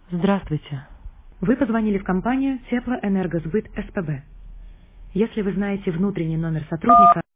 Здравствуйте. Вы позвонили в компанию Теплоэнергосбыт СПБ. Если вы знаете внутренний номер сотрудника,